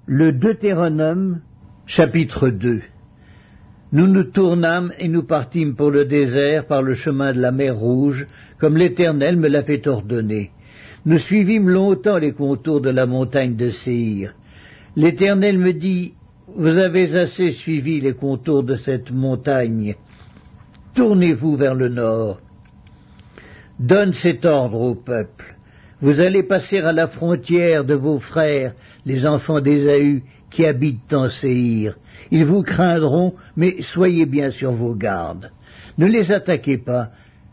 Le Deutéronome, chapitre 2. Nous nous tournâmes et nous partîmes pour le désert par le chemin de la mer Rouge, comme l'Éternel me l'avait ordonné. Nous suivîmes longtemps les contours de la montagne de Séhir. L'Éternel me dit, « Vous avez assez suivi les contours de cette montagne. Tournez-vous vers le nord. Donne cet ordre au peuple. Vous allez passer à la frontière de vos frères, les enfants d'Ésaü, qui habitent en Séhir. Ils vous craindront, mais soyez bien sur vos gardes. Ne les attaquez pas,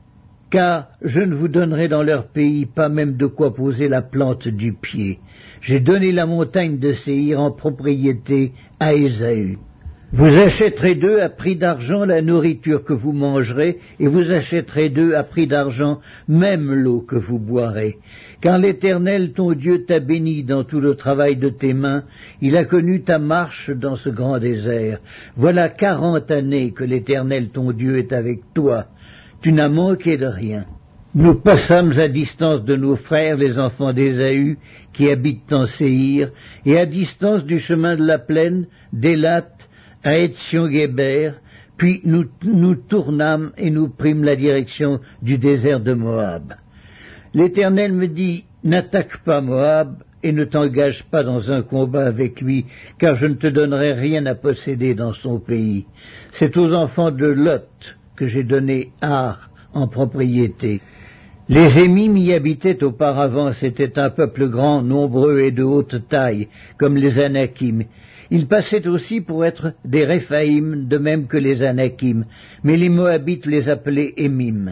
car je ne vous donnerai dans leur pays pas même de quoi poser la plante du pied. J'ai donné la montagne de Séhir en propriété à Ésaü. Vous achèterez d'eux à prix d'argent la nourriture que vous mangerez, et vous achèterez d'eux à prix d'argent même l'eau que vous boirez. Car l'Éternel, ton Dieu, t'a béni dans tout le travail de tes mains, il a connu ta marche dans ce grand désert. Voilà 40 années que l'Éternel, ton Dieu, est avec toi. Tu n'as manqué de rien. Nous passâmes à distance de nos frères, les enfants d'Ésaü, qui habitent en Séhir, et à distance du chemin de la plaine, d'Élat, à Étsion-Guéber, puis nous tournâmes et nous prîmes la direction du désert de Moab. L'Éternel me dit, n'attaque pas Moab et ne t'engage pas dans un combat avec lui, car je ne te donnerai rien à posséder dans son pays. C'est aux enfants de Lot que j'ai donné Ar en propriété. Les Émim y habitaient auparavant, c'était un peuple grand, nombreux et de haute taille, comme les Anakim. Ils passaient aussi pour être des Réphaïm, de même que les Anakim, mais les Moabites les appelaient Émim.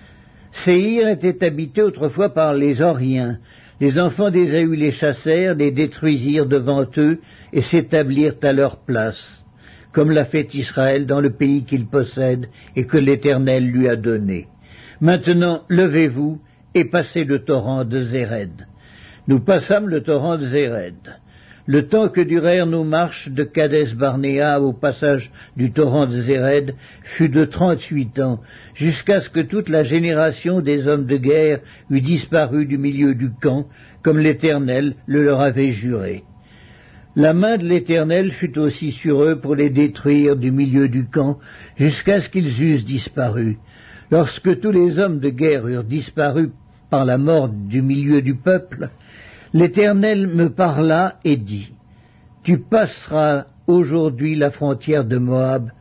Séhir était habité autrefois par les Horiens. Les enfants d'Ésaü les chassèrent, les détruisirent devant eux et s'établirent à leur place, comme l'a fait Israël dans le pays qu'il possède et que l'Éternel lui a donné. Maintenant, levez-vous et passez le torrent de Zéred. Nous passâmes le torrent de Zéred. Le temps que durèrent nos marches de Kadès-Barnéa au passage du torrent de Zéred fut de 38 ans, jusqu'à ce que toute la génération des hommes de guerre eût disparu du milieu du camp, comme l'Éternel le leur avait juré. La main de l'Éternel fut aussi sur eux pour les détruire du milieu du camp, jusqu'à ce qu'ils eussent disparu. Lorsque tous les hommes de guerre eurent disparu par la mort du milieu du peuple, l'Éternel me parla et dit, « Tu passeras aujourd'hui la frontière de Moab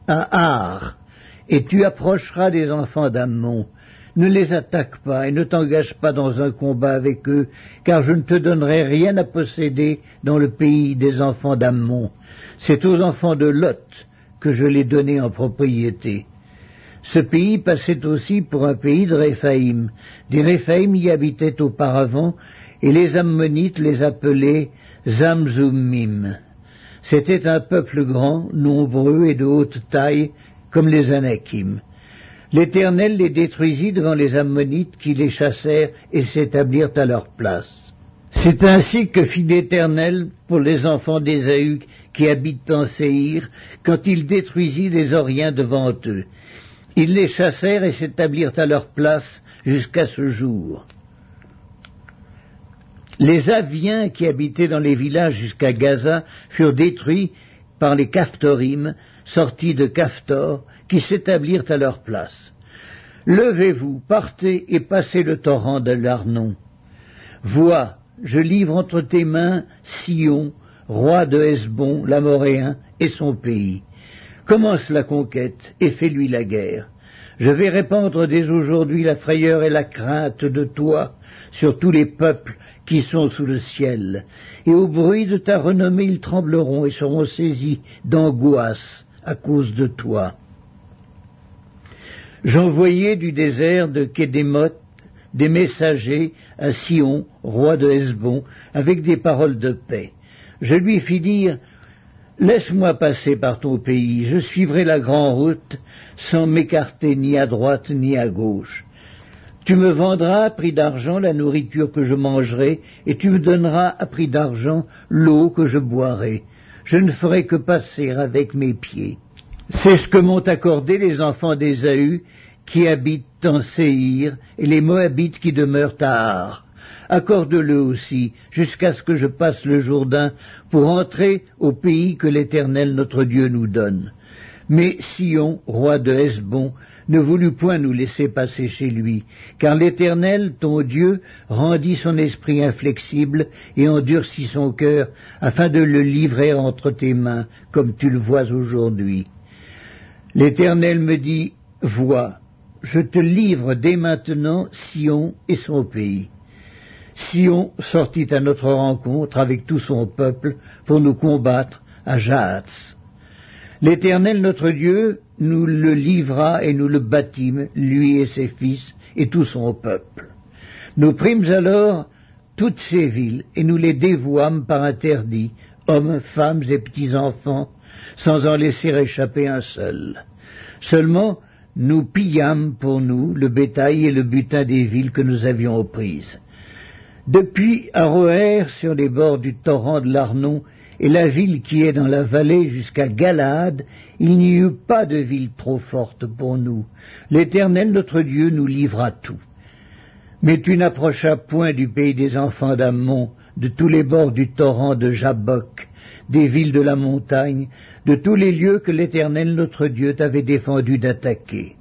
à Ar, et tu approcheras des enfants d'Ammon. Ne les attaque pas et ne t'engage pas dans un combat avec eux, car je ne te donnerai rien à posséder dans le pays des enfants d'Ammon. C'est aux enfants de Lot que je l'ai donné en propriété. » Ce pays passait aussi pour un pays de Réphaïm. Des Réphaïm y habitaient auparavant, et les Ammonites les appelaient Zamzummim. C'était un peuple grand, nombreux et de haute taille, comme les Anakim. L'Éternel les détruisit devant les Ammonites qui les chassèrent et s'établirent à leur place. C'est ainsi que fit l'Éternel pour les enfants d'Ésaü qui habitent en Séhir, quand il détruisit les Horiens devant eux. Ils les chassèrent et s'établirent à leur place jusqu'à ce jour. Les Aviens qui habitaient dans les villages jusqu'à Gaza furent détruits par les Caphtorim, sortis de Caphtor, qui s'établirent à leur place. Levez-vous, partez et passez le torrent de l'Arnon. Vois, je livre entre tes mains Sion, roi de Hesbon, l'Amoréen, et son pays. Commence la conquête et fais-lui la guerre. Je vais répandre dès aujourd'hui la frayeur et la crainte de toi sur tous les peuples qui sont sous le ciel. Et au bruit de ta renommée, ils trembleront et seront saisis d'angoisse à cause de toi. J'envoyai du désert de Kédémoth des messagers à Sion, roi de Hesbon, avec des paroles de paix. Je lui fis dire, « Laisse-moi passer par ton pays, je suivrai la grande route sans m'écarter ni à droite ni à gauche. Tu me vendras à prix d'argent la nourriture que je mangerai, et tu me donneras à prix d'argent l'eau que je boirai. Je ne ferai que passer avec mes pieds. » C'est ce que m'ont accordé les enfants d'Ésaü qui habitent en Séhir, et les Moabites qui demeurent à Ar. accorde-le aussi, jusqu'à ce que je passe le Jourdain pour entrer au pays que l'Éternel notre Dieu nous donne. Mais Sion, roi de Hesbon, ne voulut point nous laisser passer chez lui, car l'Éternel, ton Dieu, rendit son esprit inflexible et endurcit son cœur, afin de le livrer entre tes mains, comme tu le vois aujourd'hui. L'Éternel me dit, vois, je te livre dès maintenant Sion et son pays. Sion sortit à notre rencontre avec tout son peuple pour nous combattre à Jahatz. L'Éternel notre Dieu nous le livra et nous le bâtîmes, lui et ses fils et tout son peuple. Nous prîmes alors toutes ces villes et nous les dévouâmes par interdit, hommes, femmes et petits-enfants, sans en laisser échapper un seul. Seulement, nous pillâmes pour nous le bétail et le butin des villes que nous avions prises. Depuis Aroër, sur les bords du torrent de l'Arnon, et la ville qui est dans la vallée jusqu'à Galaad, il n'y eut pas de ville trop forte pour nous. L'Éternel notre Dieu nous livra tout. Mais tu n'approchas point du pays des enfants d'Ammon, de tous les bords du torrent de Jabbok, des villes de la montagne, de tous les lieux que l'Éternel notre Dieu t'avait défendu d'attaquer.